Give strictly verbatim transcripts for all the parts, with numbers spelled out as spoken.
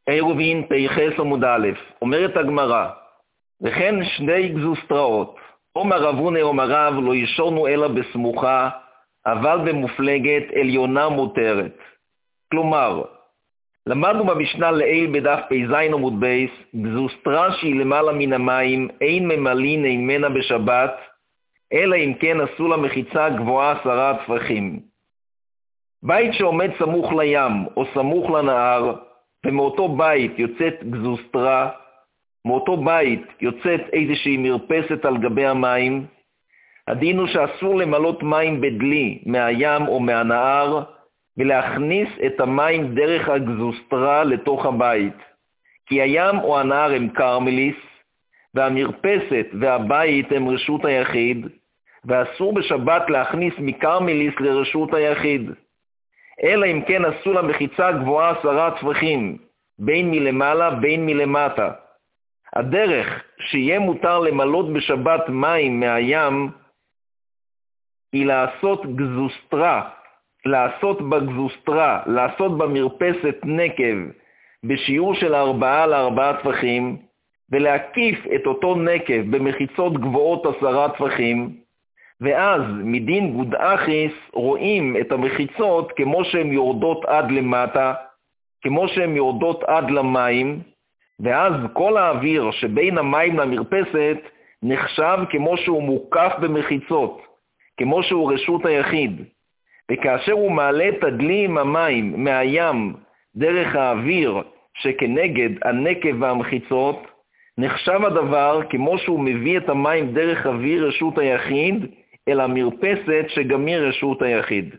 עירובין פ"ח עמוד א', אומרת הגמרא, וכן שני גזוסטראות, אומר רב הונא אומר רב, לא ישונו אלא בסמוכה, אבל במופלגת עליונה מותרת. כלומר, למדנו במשנה לעיל בדף פ"ז עמוד בייס, גזוסטרה שהיא למעלה מן המים, אין ממלין ממנה בשבת, אלא אם כן עשו לה מחיצה גבוהה עשרה טפחים. בית שעומד סמוך לים או סמוך לנהר, ומאותו בית יוצאת גזוסטרה, מאותו בית יוצאת איזושהי מרפסת על גבי המים, הדין הוא שאסור למלות מים בדלי מהים או מהנהר, ולהכניס את המים דרך הגזוסטרה לתוך הבית. כי הים או הנהר הם קרמליס, והמרפסת והבית הם רשות היחיד, ואסור בשבת להכניס מקרמליס לרשות היחיד. אלא אם כן עשו לה מחיצה גבוהה עשרה טפחים, בין מלמעלה בין מלמטה. הדרך שיהיה מותר למלות בשבת מים מהים, היא לעשות גזוסטרה, לעשות בגזוסטרה, לעשות במרפסת נקב, בשיעור של ארבעה לארבעה טפחים, ולהקיף את אותו נקב במחיצות גבוהות עשרה טפחים, ואז מדין גודאחיס רואים את המחיצות כמו שהן יורדות עד למטה, כמו שהן יורדות עד למים, ואז כל האוויר שבין המים למרפסת נחשב כמו שהוא מוקף במחיצות, כמו שהוא רשות היחיד. וכאשר הוא מעלה את הדלי עם המים מהים דרך האוויר שכנגד הנקב והמחיצות, נחשב הדבר כמו שהוא מביא את המים דרך אוויר רשות היחיד אל המרפסת שגם היא רשות היחיד.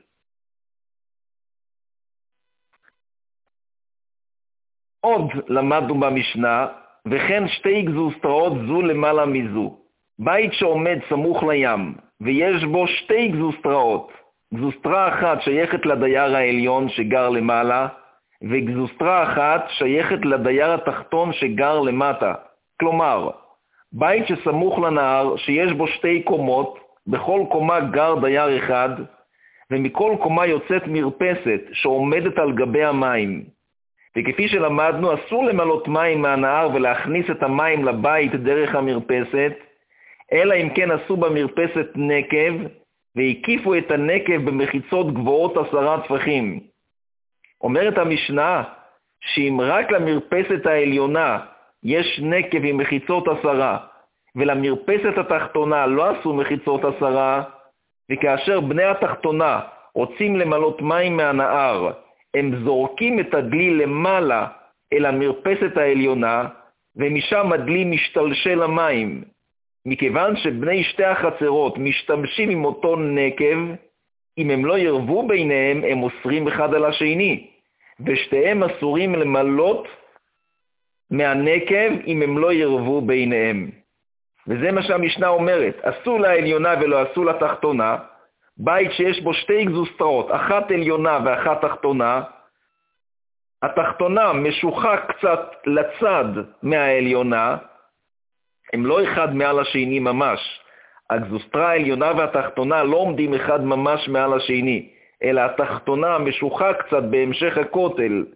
עוד למדנו במשנה, וכן שתי גזוסטראות זו למעלה מזו. בית שעומד סמוך לים, ויש בו שתי גזוסטראות. גזוסטרה אחת שייכת לדייר העליון שגר למעלה, וגזוסטרה אחת שייכת לדייר התחתון שגר למטה. כלומר, בית שסמוך לנהר שיש בו שתי קומות, בכל קומה גר דייר אחד, ומכל קומה יוצאת מרפסת שעומדת על גבי המים. וכפי שלמדנו, אסור למלות מים מהנהר ולהכניס את המים לבית דרך המרפסת, אלא אם כן עשו במרפסת נקב, והקיפו את הנקב במחיצות גבוהות עשרה טפחים. אומרת המשנה, שאם רק למרפסת העליונה יש נקב עם מחיצות עשרה, ולמרפסת התחתונה לא עשו מחיצות עשרה, וכאשר בני התחתונה רוצים למלות מים מהנהר, הם זורקים את הדלי למעלה אל המרפסת העליונה, ומשם הדלי משתלשל למים. מכיוון שבני שתי החצרות משתמשים עם אותו נקב, אם הם לא ירבו ביניהם, הם אוסרים אחד על השני, ושתיהם אסורים למלות מהנקב אם הם לא ירבו ביניהם. וזה מה שהמשנה אומרת, עשו לעליונה ולא עשו לתחתונה, בית שיש בו שתי גזוסטראות, אחת עליונה ואחת תחתונה, התחתונה משוחה קצת לצד מהעליונה, הם לא אחד מעל השני ממש. הגזוסטרה העליונה והתחתונה לא עומדים אחד ממש מעל השני, אלא התחתונה משוחה קצת בהמשך הכותל.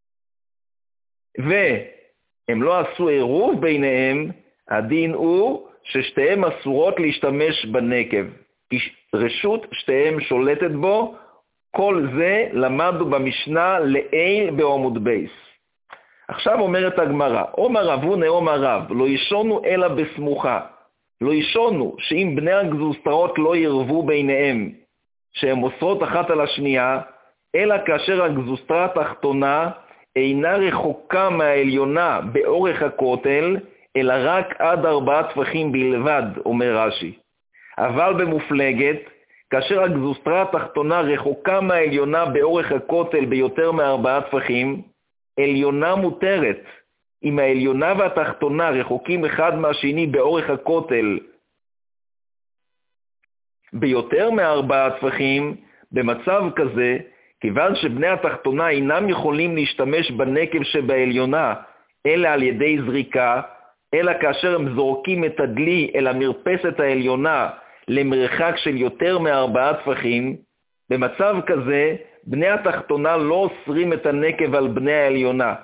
והם לא עשו עירוב ביניהם, הדין הוא ששתיהם אסורות להשתמש בנקב. רשות שתיהם שולטת בו, כל זה למדנו במשנה לעיל בעמוד בייס. עכשיו אומרת הגמרא, אומר רב הונא אומר רב, לא ישונו אלא בסמוכה. לא ישונו שאם בני הגזוסטראות לא ירבו ביניהם, שהן אוסרות אחת על השנייה, אלא כאשר הגזוסטרה התחתונה אינה רחוקה מהעליונה באורך הכותל, אלא רק עד ארבעה טפחים בלבד, אומר רש"י. אבל במופלגת, כאשר הגזוסטרה התחתונה רחוקה מהעליונה באורך הכותל ביותר מארבעה טפחים, עליונה מותרת. אם העליונה והתחתונה רחוקים אחד מהשני באורך הכותל ביותר מארבעה טפחים, במצב כזה, כיוון שבני התחתונה אינם יכולים להשתמש בנקב שבעליונה, אלא על ידי זריקה, אלא כאשר הם זורקים את הדלי אל המרפסת העליונה למרחק של יותר מארבעה טפחים, במצב כזה בני התחתונה לא אוסרים את הנקב על בני העליונה,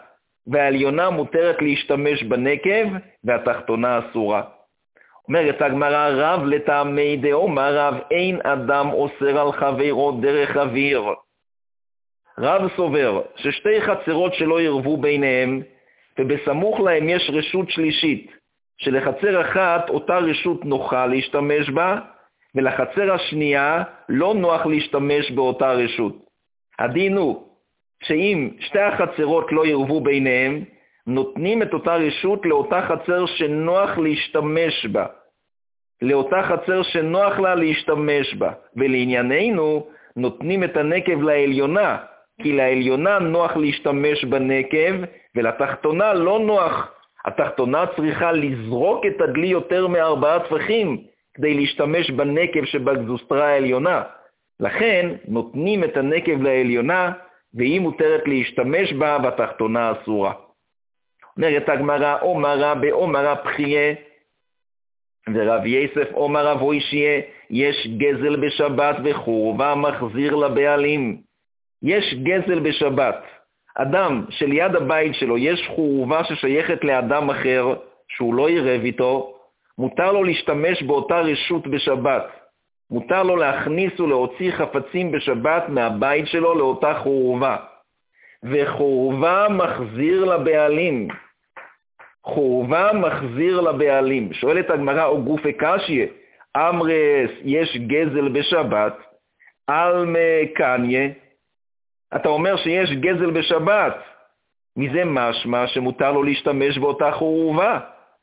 והעליונה מותרת להשתמש בנקב, והתחתונה אסורה. אומרת הגמרא, רב לטעמי דאמר רב, אין אדם אוסר על חברו דרך אוויר. רב סובר ששתי חצרות שלא ירבו ביניהם, ובסמוך להם יש רשות שלישית, שלחצר אחת אותה רשות נוחה להשתמש בה, ולחצר השנייה לא נוח להשתמש באותה רשות. הדין הוא שאם שתי החצרות לא ירבו ביניהם, נותנים את אותה רשות לאותה חצר שנוח להשתמש בה. לאותה חצר שנוח לה להשתמש בה. ולענייננו, נותנים את הנקב לעליונה, כי לעליונה נוח להשתמש בנקב, ולתחתונה לא נוח. התחתונה צריכה לזרוק את הדלי יותר מארבעה טפחים, כדי להשתמש בנקב שבגזוסטרה העליונה. לכן, נותנים את הנקב לעליונה, והיא מותרת להשתמש בה, והתחתונה אסורה. אומרת הגמרא, אומר רבי, אומר רב חייה, ורב יסף אומר רב הוישיה, יש גזל בשבת וחורבה מחזיר לבעלים. יש גזל בשבת. אדם שליד הבית שלו יש חורבה ששייכת לאדם אחר, שהוא לא ירב איתו, מותר לו להשתמש באותה רשות בשבת. מותר לו להכניס ולהוציא חפצים בשבת מהבית שלו לאותה חורבה. וחורבה מחזיר לבעלים. חורבה מחזיר לבעלים. שואלת הגמרא, או גופי קשיא, אמרס יש גזל בשבת, על מקניה, אתה אומר שיש גזל בשבת, מזה משמע שמותר לו להשתמש באותה חורבה.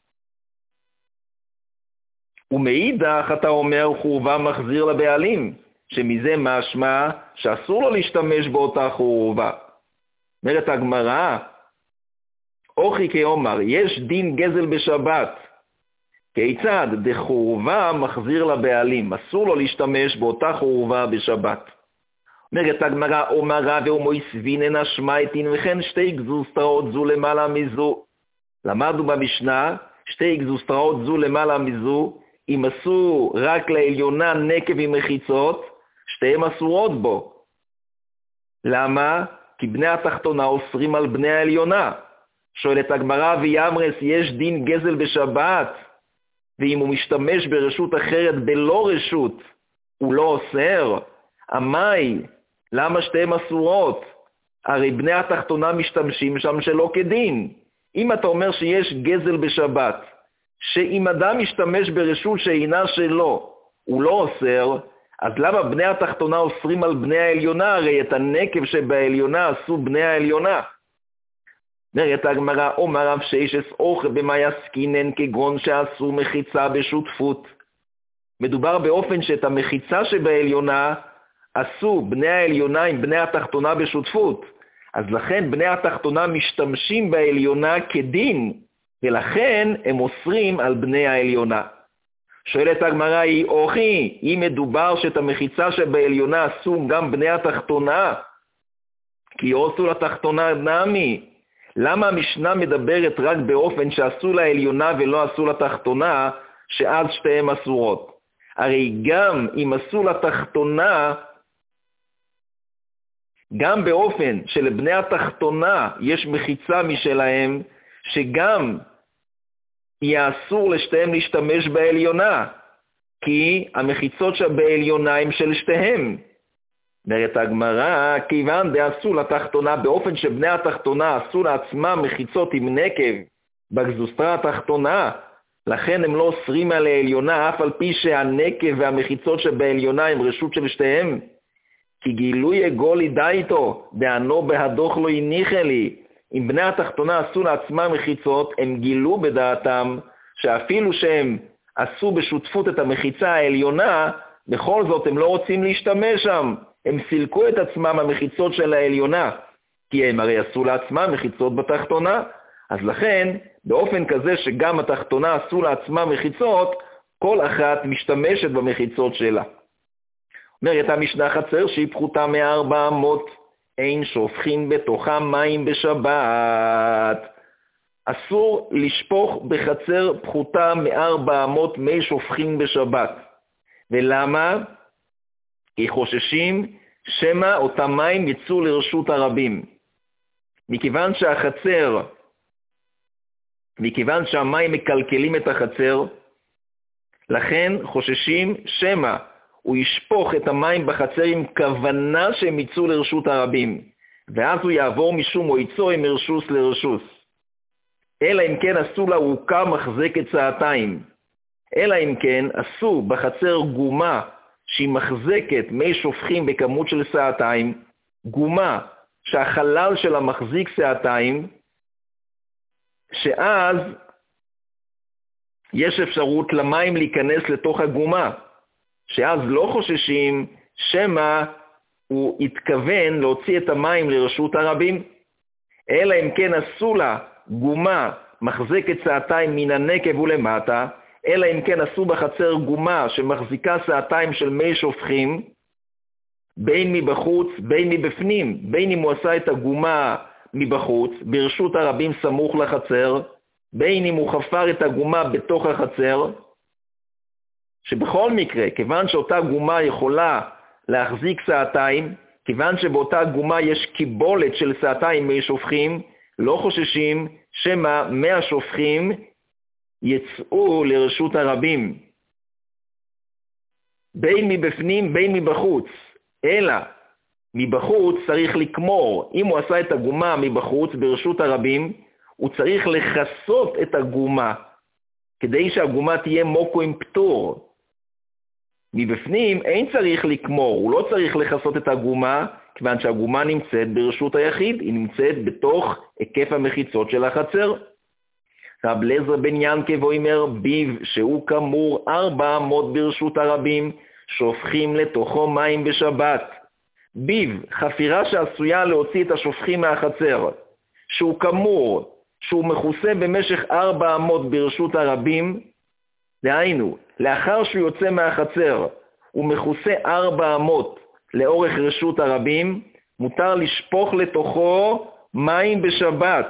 ומאידך אתה אומר חורבה מחזיר לבעלים, שמזה משמע שאסור לו להשתמש באותה חורבה. אומרת הגמרא, אוכי כאומר, יש דין גזל בשבת. כיצד? דחורבה מחזיר לבעלים, אסור לו להשתמש באותה חורבה בשבת. אומרת הגמרא, אומר רב ומויסבינן השמייטין, וכן שתי גזוסטראות זו למעלה מזו. למדנו במשנה, שתי גזוסטראות זו למעלה מזו, אם עשו רק לעליונה נקב עם מחיצות, שתיהם אסורות בו. למה? כי בני התחתונה אוסרים על בני העליונה. שואלת הגמרא, ויאמרס יש דין גזל בשבת, ואם הוא משתמש ברשות אחרת בלא רשות, הוא לא אוסר? אמי, למה שתיהם אסורות? הרי בני התחתונה משתמשים שם שלא כדין. אם אתה אומר שיש גזל בשבת, שאם אדם משתמש ברשות שאינה שלו, הוא לא אוסר, אז למה בני התחתונה אוסרים על בני העליונה? הרי את הנקב שבעליונה עשו בני העליונה. אומרת הגמרא, אומר רב שיישס אוכל במה יסקינן כגון שעשו מחיצה בשותפות. מדובר באופן שאת המחיצה שבעליונה עשו בני העליונה עם בני התחתונה בשותפות. אז לכן בני התחתונה משתמשים בעליונה כדין, ולכן הם אוסרים על בני העליונה. שואלת הגמרא היא, אוכי, אם מדובר שאת המחיצה שבעליונה עשו גם בני התחתונה, כי עושו לתחתונה נמי, למה המשנה מדברת רק באופן שעשו לעליונה ולא עשו לתחתונה, שאז שתיהם אסורות? הרי גם אם עשו לתחתונה, גם באופן שלבני התחתונה יש מחיצה משלהם, שגם יהיה אסור לשתיהם להשתמש בעליונה, כי המחיצות שבעליונה הם של שתיהם. אומרת הגמרא, כיוון דעשו לתחתונה, באופן שבני התחתונה עשו לעצמם מחיצות עם נקב בגזוסטרה התחתונה, לכן הם לא אוסרים על העליונה, אף על פי שהנקב והמחיצות שבעליונה הם רשות של שתיהם. כי גילוי גולי דייתו, דענו בהדוך לא יניחה לי. אם בני התחתונה עשו לעצמם מחיצות, הם גילו בדעתם שאפילו שהם עשו בשותפות את המחיצה העליונה, בכל זאת הם לא רוצים להשתמש שם. הם סילקו את עצמם המחיצות של העליונה, כי הם הרי עשו לעצמם מחיצות בתחתונה. אז לכן, באופן כזה שגם התחתונה עשו לעצמם מחיצות, כל אחת משתמשת במחיצות שלה. אומרת המשנה, חצר שהיא פחותה מארבע אמות, אין שופכים בתוכה מים בשבת. אסור לשפוך בחצר פחותה מארבע אמות מי שופכים בשבת. ולמה? כי חוששים שמא אותם מים יצאו לרשות הרבים. מכיוון שהחצר מכיוון שהמים מקלקלים את החצר, לכן חוששים שמא הוא ישפוך את המים בחצר עם כוונה שהם יצאו לרשות הרבים, ואז הוא יעבור משום מועצו עם רשוס לרשוס. אלא אם כן עשו לה עוקה מחזקת סעתיים. אלא אם כן עשו בחצר גומה שהיא מחזקת מי שופכים בכמות של סעתיים, גומה שהחלל שלה מחזיק סעתיים, שאז יש אפשרות למים להיכנס לתוך הגומה, שאז לא חוששים שמא הוא התכוון להוציא את המים לרשות הרבים. אלא אם כן עשו לה גומה מחזקת סעתיים מן הנקב ולמטה, אלא אם כן עשו בחצר גומה שמחזיקה סעתיים של מי שופכים, בין מבחוץ, בין מבפנים, בין אם הוא עשה את הגומה מבחוץ, ברשות הרבים סמוך לחצר, בין אם הוא חפר את הגומה בתוך החצר, שבכל מקרה, כיוון שאותה גומה יכולה להחזיק סעתיים, כיוון שבאותה גומה יש קיבולת של סעתיים מי שופכים, לא חוששים שמא מהשופכים יצאו לרשות הרבים. בין מבפנים, בין מבחוץ. אלא מבחוץ צריך לקמור. אם הוא עשה את הגומה מבחוץ ברשות הרבים, הוא צריך לחסות את הגומה, כדי שהגומה תהיה מוקו עם פטור. מבפנים אין צריך לקמור, הוא לא צריך לחסות את הגומה, כיוון שהגומה נמצאת ברשות היחיד, היא נמצאת בתוך היקף המחיצות של החצר. רב אליעזר בן ינקב אומר, ביב שהוא כמור ארבע אמות ברשות הרבים, שופכים לתוכו מים בשבת. ביב, חפירה שעשויה להוציא את השופכים מהחצר, שהוא כמור, שהוא מכוסה במשך ארבע אמות ברשות הרבים, דהיינו, לאחר שהוא יוצא מהחצר, הוא מכוסה ארבע אמות לאורך רשות הרבים, מותר לשפוך לתוכו מים בשבת.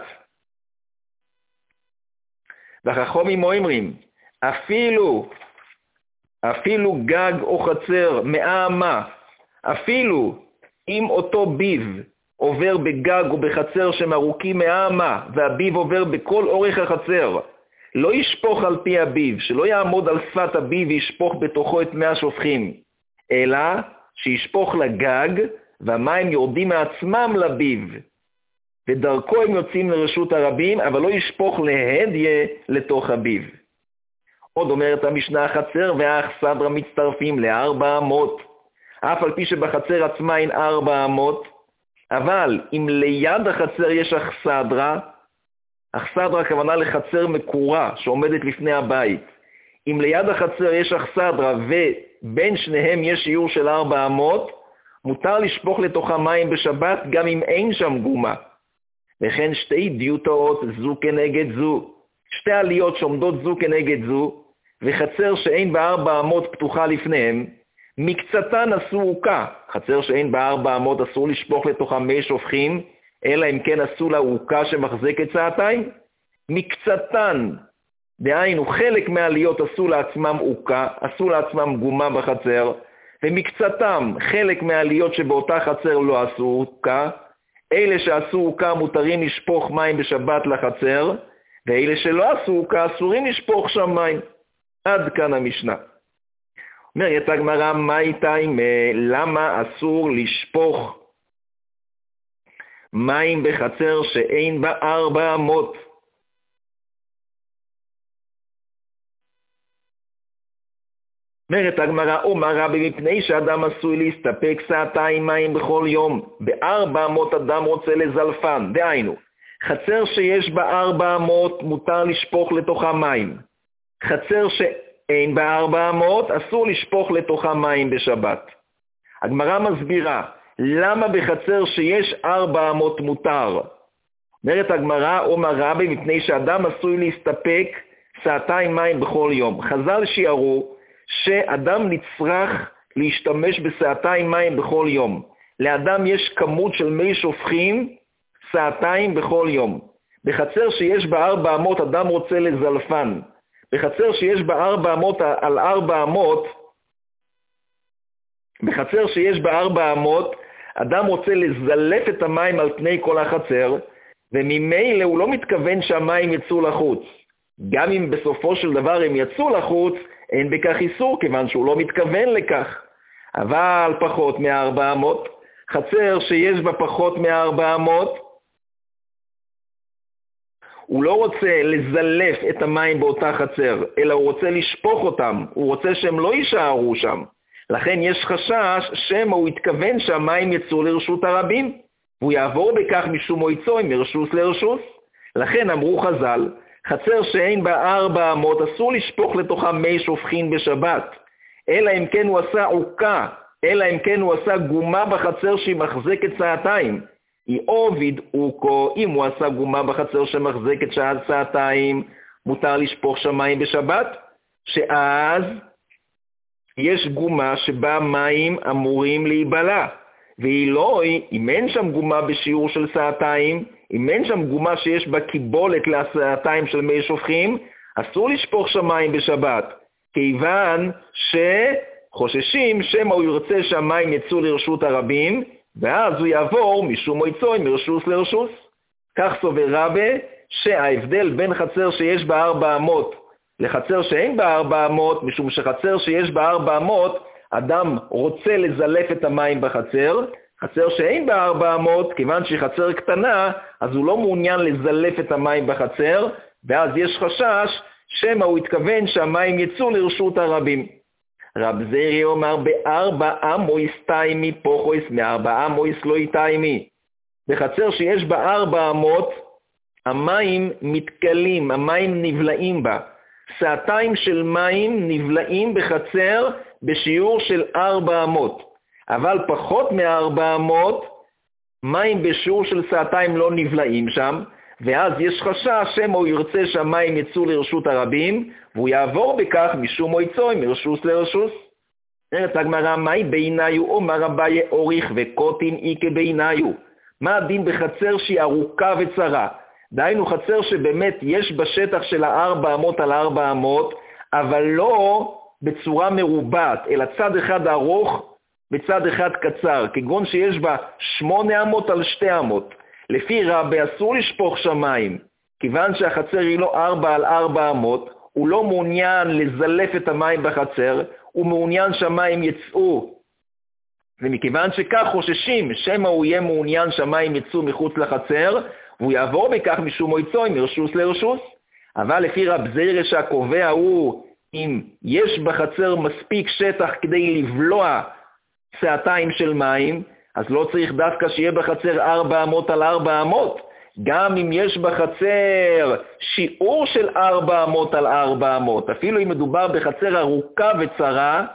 והחכמים אומרים, אפילו, אפילו גג או חצר מאה אמה, אפילו אם אותו ביב עובר בגג או בחצר שהם ארוכים מאה אמה, והביב עובר בכל אורך החצר, לא ישפוך על פי הביב, שלא יעמוד על שפת הביב וישפוך בתוכו את מי השופכים, אלא שישפוך לגג, והמים יורדים מעצמם לביב, ודרכו הם יוצאים לרשות הרבים, אבל לא ישפוך להדיה לתוך הביב. עוד אומרת המשנה, החצר והאכסדרה מצטרפים לארבע אמות, אף על פי שבחצר עצמה אין ארבע אמות, אבל אם ליד החצר יש אכסדרה, אכסדרה הכוונה לחצר מקורה שעומדת לפני הבית. אם ליד החצר יש אכסדרה ובין שניהם יש שיעור של ארבע אמות, מותר לשפוך לתוכה מים בשבת גם אם אין שם גומה. וכן שתי דיוטות זו כנגד זו, שתי עליות שעומדות זו כנגד זו, וחצר שאין בה ארבע אמות פתוחה לפניהם, מקצתן עשו עוקה. חצר שאין בה ארבע אמות אסור לשפוך לתוכה מי שופכים, אלא אם כן עשו לה עוקה שמחזקת סעתיים. מקצתן, דהיינו חלק מהעליות עשו לעצמם עוקה, עשו לעצמם גומה בחצר, ומקצתם חלק מהעליות שבאותה חצר לא עשו עוקה, אלה שעשו עוקה מותרים לשפוך מים בשבת לחצר, ואלה שלא עשו עוקה אסורים לשפוך שם מים. עד כאן המשנה. אומרת הגמרא, מה איתה עם למה אסור לשפוך מים בחצר שאין בה ארבע אמות? אומרת הגמרא, אומר רבי, מפני שאדם עשוי להסתפק סעתיים מים בכל יום, בארבע אמות אדם רוצה לזלפן, דהיינו, חצר שיש בה ארבע אמות מותר לשפוך לתוכה מים, חצר שאין בה ארבע אמות אסור לשפוך לתוכה מים בשבת. הגמרא מסבירה, למה בחצר שיש ארבע אמות מותר? אומרת הגמרא, אומר רבי, מפני שאדם עשוי להסתפק סעתיים מים בכל יום. חז"ל שיערו שאדם נצרך להשתמש בסעתיים מים בכל יום. לאדם יש כמות של מי שופכים סעתיים בכל יום. בחצר שיש בה ארבע אמות אדם רוצה לזלפן. בחצר שיש בה ארבע אמות על ארבע אמות, בחצר שיש בה ארבע אמות, אדם רוצה לזלף את המים על פני כל החצר, וממילא הוא לא מתכוון שהמים יצאו לחוץ. גם אם בסופו של דבר הם יצאו לחוץ, אין בכך איסור, כיוון שהוא לא מתכוון לכך. אבל פחות מ-ארבע מאות, חצר שיש בה פחות מ-ארבע מאות, הוא לא רוצה לזלף את המים באותה חצר, אלא הוא רוצה לשפוך אותם, הוא רוצה שהם לא יישארו שם. לכן יש חשש שמא הוא התכוון שהמים יצאו לרשות הרבים, והוא יעבור בכך משום מועצוי מרשוס לרשוס. לכן אמרו חז"ל, חצר שאין בה ארבע אמות אסור לשפוך לתוכה מי שופכין בשבת, אלא אם כן הוא עשה עוקה, אלא אם כן הוא עשה גומה בחצר שהיא מחזקת שעתיים. היא עובד אוקו, אם הוא עשה גומה בחצר שמחזקת שעתיים, מותר לשפוך שמים בשבת, שאז יש גומה שבה מים אמורים להיבלע, והיא לא, אם אין שם גומה בשיעור של שעתיים, אם אין שם גומה שיש בה קיבולת לשעתיים של מי שופכים, אסור לשפוך שמים בשבת, כיוון שחוששים שמא הוא ירצה שהמים יצאו לרשות הרבים, ואז הוא יעבור משום מועצוי מרשוס לרשוס. כך סובר רבה שההבדל בין חצר שיש בה ארבע אמות לחצר שאין בה ארבע אמות, משום שחצר שיש בה ארבע אמות, אדם רוצה לזלף את המים בחצר, חצר שאין בה ארבע אמות, כיוון שהיא חצר קטנה, אז הוא לא מעוניין לזלף את המים בחצר, ואז יש חשש שמא הוא התכוון שהמים יצאו לרשות הרבים. רב זירי אומר בארבע אמויס תיימי פוחויס, מארבע אמויס לא יתיימי. בחצר שיש בה ארבע אמות, המים מתקלים, המים נבלעים בה. שעתיים של מים נבלעים בחצר בשיעור של ארבע אמות. אבל פחות מארבע אמות, מים בשיעור של שעתיים לא נבלעים שם, ואז יש חשש שמא הוא ירצה שהמים יצאו לרשות הרבים, והוא יעבור בכך משום מועצוי מרשוס לרשוס. אומרת הגמרא, מהי בעיניו? אומר אביי אוריך וקוטין איקה בעיניו. מה הדין בחצר שהיא ארוכה וצרה? דהיינו חצר שבאמת יש בשטח של הארבע אמות על ארבע אמות, אבל לא בצורה מרובעת, אלא צד אחד ארוך וצד אחד קצר, כגון שיש בה שמונה אמות על שתי אמות. לפי רבי אסור לשפוך שמים, כיוון שהחצר היא לא ארבע על ארבע אמות, הוא לא מעוניין לזלף את המים בחצר, הוא מעוניין שהמים יצאו. ומכיוון שכך חוששים שמא הוא יהיה מעוניין שהמים יצאו מחוץ לחצר, והוא יעבור בכך משום מועצוי מרשוס לרשוס. אבל לפי רב זירא שהקובע הוא, אם יש בחצר מספיק שטח כדי לבלוע שעתיים של מים, אז לא צריך דווקא שיהיה בחצר ארבע אמות על ארבע אמות. גם אם יש בחצר שיעור של ארבע אמות על ארבע אמות, אפילו אם מדובר בחצר ארוכה וצרה,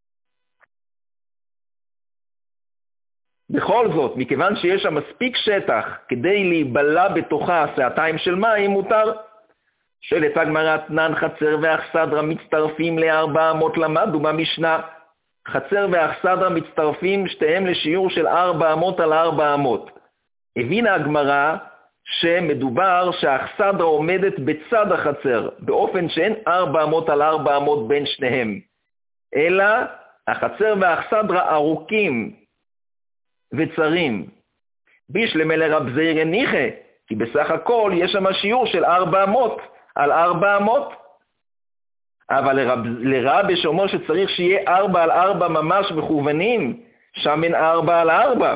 בכל זאת, מכיוון שיש שם מספיק שטח כדי להיבלע בתוכה שעתיים של מים, מותר. שואלת הגמרא, תנן חצר ואכסדרה מצטרפים לארבע אמות, למדו במשנה. חצר ואכסדרה מצטרפים שתיהם לשיעור של ארבע אמות על ארבע אמות. הבינה הגמרא שמדובר שהאכסדרה עומדת בצד החצר, באופן שאין ארבע אמות על ארבע אמות בין שניהם, אלא החצר והאכסדרה ארוכים וצרים. בישלמה לרב זירא ניחא, כי בסך הכל יש שם שיעור של ארבע אמות על ארבע אמות. אבל לרב, לרבי שאומר שצריך שיהיה ארבע על ארבע ממש מכוונים, שם אין ארבע על ארבע.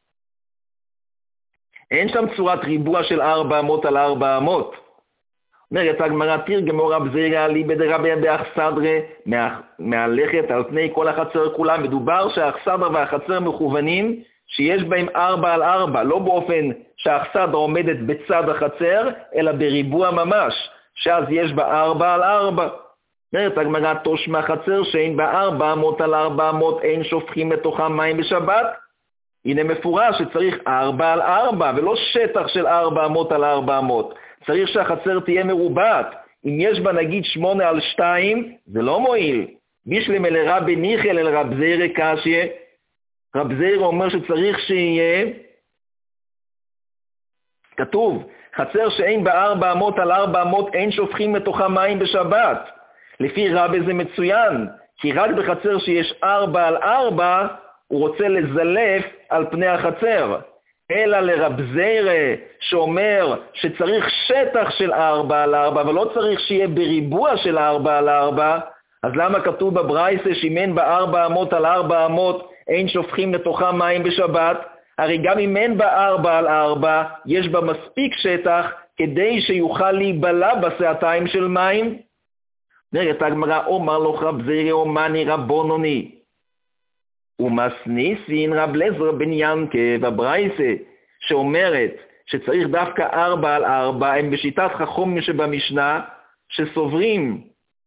אין שם צורת ריבוע של ארבע אמות על ארבע אמות. אומרת הגמרא, תרגמו רב זירא אליבא דרבי באכסדרה, מהלכת על פני כל החצר כולה. מדובר שהאכסדרה והחצר מכוונים שיש בהם ארבע על ארבע, לא באופן שהאכסדרה עומדת בצד החצר, אלא בריבוע ממש, שאז יש בה ארבע על ארבע. אומרת הגמרא, תושמע חצר שאין בה ארבע אמות על ארבע אמות, אין שופכים לתוכם מים בשבת. הנה מפורש שצריך ארבע על ארבע, ולא שטח של ארבע אמות על ארבע אמות. צריך שהחצר תהיה מרובעת. אם יש בה נגיד שמונה על שתיים, זה לא מועיל. בישלמה לרבי ניחא לרב זירא קשיא. רב זירא אומר שצריך שיהיה, כתוב, חצר שאין בה ארבע אמות על ארבע אמות, אין שופכים לתוכה מים בשבת. לפי רבי זה מצוין, כי רק בחצר שיש ארבע על ארבע, הוא רוצה לזלף על פני החצר. אלא לרב זיירה שאומר שצריך שטח של ארבע על ארבע, אבל לא צריך שיהיה בריבוע של ארבע על ארבע, אז למה כתוב בברייתא שאם אין בה ארבע אמות על ארבע אמות, אין שופכים לתוכה מים בשבת? הרי גם אם אין בה ארבע על ארבע, יש בה מספיק שטח כדי שיוכל להיבלע בסעתיים של מים. נראית הגמרא, אומר לו רב זיירה אומני רבונוני, ומסניסין רב לזר בן ינקב, הברייתא שאומרת שצריך דווקא ארבע על ארבע, הם בשיטת חכמים שבמשנה, שסוברים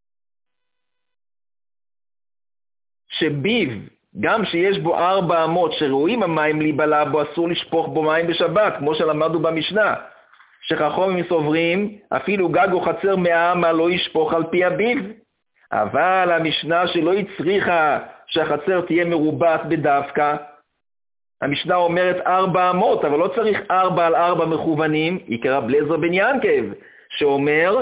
שביב, גם שיש בו ארבע אמות שראויים המים להיבלע בו, אסור לשפוך בו מים בשבת, כמו שלמדנו במשנה, שחכמים סוברים אפילו גג או חצר מאה אמה לא ישפוך על פי הביב. אבל המשנה שלא הצריכה שהחצר תהיה מרובעת בדווקא, המשנה אומרת ארבע אמות, אבל לא צריך ארבע על ארבע מכוונים, יקרא רב לזר בן ינקב, שאומר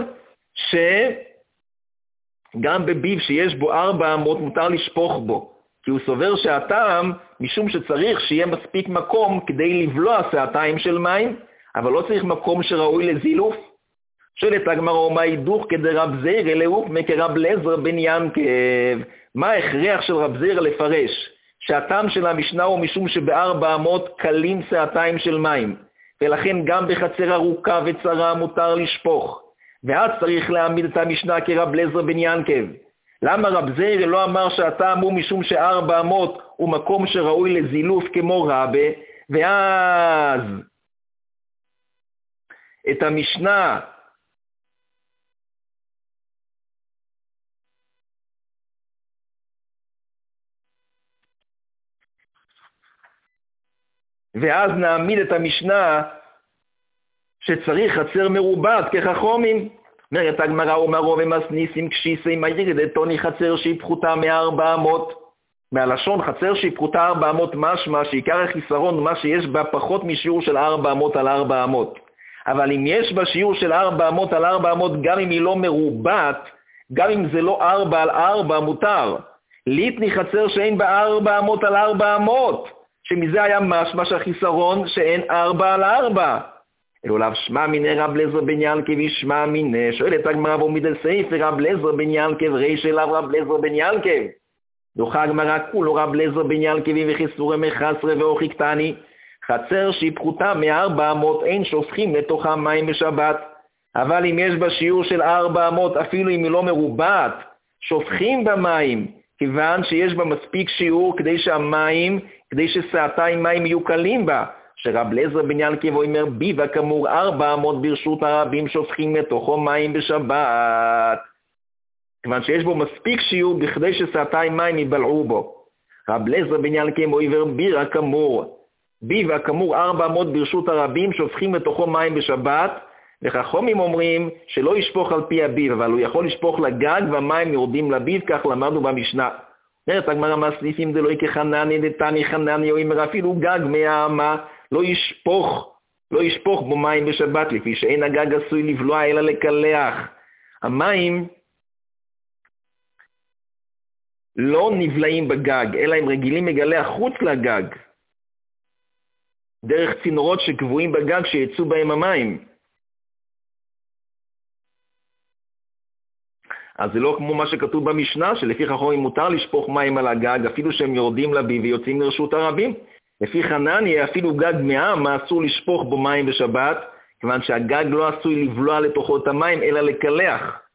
שגם בביב שיש בו ארבע אמות מותר לשפוך בו, כי הוא סובר שהטעם משום שצריך שיהיה מספיק מקום כדי לבלוע שעתיים של מים, אבל לא צריך מקום שראוי לזילוף. שואלת הגמרא, מה הידוך כדרב זיירה לעוף מכרב לזר בן ינקב? מה ההכרח של רב זיירה לפרש? שהטעם של המשנה הוא משום שבארבע אמות קלים שעתיים של מים, ולכן גם בחצר ארוכה וצרה מותר לשפוך, ואז צריך להעמיד את המשנה כרב לזר בן ינקב. למה רב זיירה לא אמר שהטעם הוא משום שארבע אמות הוא מקום שראוי לזילוף כמו רבה, ואז את המשנה ואז נעמיד את המשנה שצריך חצר מרובעת כחכמים. אומרת הגמרא, אומרו ומסניסים קשיסי מהירד תוני חצר שהיא פחותה מארבע אמות. מהלשון חצר שהיא פחותה ארבע אמות משמע שעיקר החיסרון מה שיש בה פחות משיעור של ארבע אמות על ארבע אמות. אבל אם יש בה שיעור של ארבע אמות על ארבע אמות, גם אם היא לא מרובעת, גם אם זה לא ארבע על ארבע מותר. ליטני חצר שאין בה ארבע אמות על ארבע אמות, שמזה היה משמע שהחיסרון שאין ארבע על ארבע. אלו לאו שמע מיני רב לזר בן ינקב ישמע מיני, שואלת הגמרא ועומד על סעיף רב לזר בן ינקב ריש אליו רב לזר בן ינקב. דוחה הגמרא כולו רב לזר בן ינקב וחיסורי מחסרה ואוכי קטני, חצר שהיא פחותה מארבע אמות אין שופכים לתוכה מים בשבת, אבל אם יש בה שיעור של ארבע אמות אפילו אם היא לא מרובעת, שופכים במים, כיוון שיש בה מספיק שיעור כדי שהמים, כדי ששעתיים מים יהיו קלים בה, שרב לזר בן ינקב אומר ביבה כאמור ארבע אמות ברשות הרבים שופכים לתוכו מים בשבת, כיוון שיש בו מספיק שיעור בכדי ששעתיים מים יבלעו בו. רב לזר בן ינקב אומר בירה כאמור, ביבה כאמור ארבע אמות ברשות הרבים שופכים לתוכו מים בשבת, וחכמים אומרים שלא ישפוך על פי הביב, אבל הוא יכול לשפוך לגג והמים יורדים לביב, כך למדנו במשנה. אומרת הגמרא מסניסים דלא כחנני דתני חנני, או אומר אפילו גג מהאמה לא ישפוך, לא ישפוך בו מים בשבת, לפי שאין הגג עשוי לבלוע אלא לקלח. המים לא נבלעים בגג, אלא הם רגילים לגלח חוץ לגג, דרך צינורות שקבועים בגג שיצאו בהם המים. אז זה לא כמו מה שכתוב במשנה, שלפי חכמים מותר לשפוך מים על הגג, אפילו שהם יורדים לביב ויוצאים לרשות הרבים. לפי חנניה, אפילו גג מהאמה אסור לשפוך בו מים בשבת, כיוון שהגג לא עשוי לבלוע לתוכו את המים, אלא לקלח.